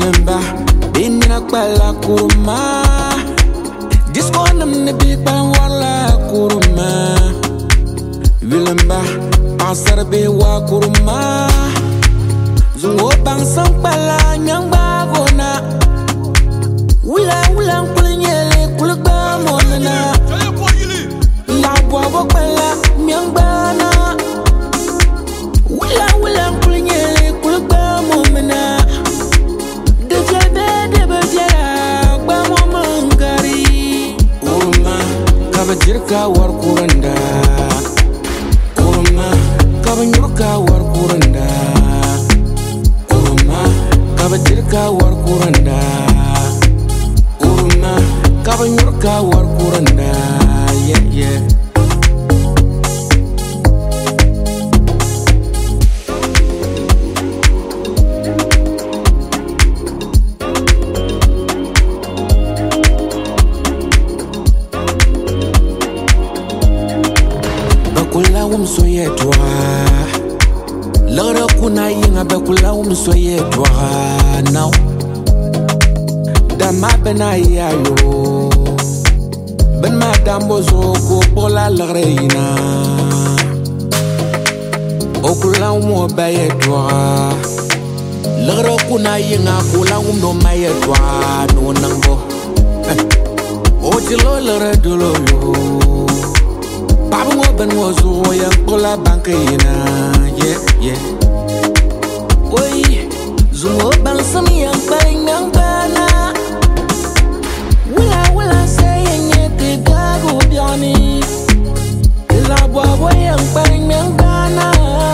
Vilemba, Binina Kwala Kuruma. This one of the big bang wala Kuruma. Vilemba, Ansarbe wa Kuruma. Zungo bang sampala nyamba gona. Wila kulinyele kulba monana. La boabo kwala nyambana. Wila kulinyele kulba monana. Kabajirka war kuranda Kuruma kabanyurka war kuranda Kuruma kabajirka war kuranda Kuruma kabanyurka war kuranda yeah Soyetwa Lora kuna yinga bekula soyetwa now Dama bena yayo Ben madambo zo ko bola lreina Okula bayetwa Lora kuna yinga kula no mayetwa no nango Ojilo lora dolo yo Babu ben wazo ya kola bankina yeah Oi zumo bang sami yang paling bana Wala sayangnya tidak udiani La boabo yang paling bana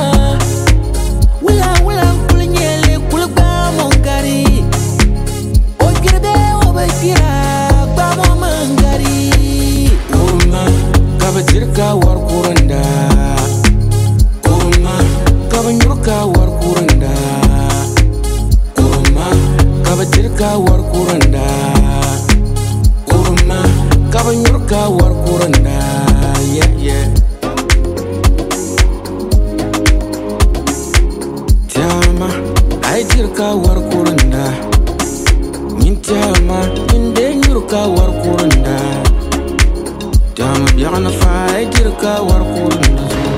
Wala kulinyele kulga mongari Ogirbe obakira babo mangari Kabajirka war kuranda Kuruma kabanyurka war kuranda Kuruma kabajirka war kuranda Kuruma kabanyurka war kuranda yeah Tiama ajirka war kuranda Min tiama min denyurka war kuranda Dama biana fa jirka war kurunda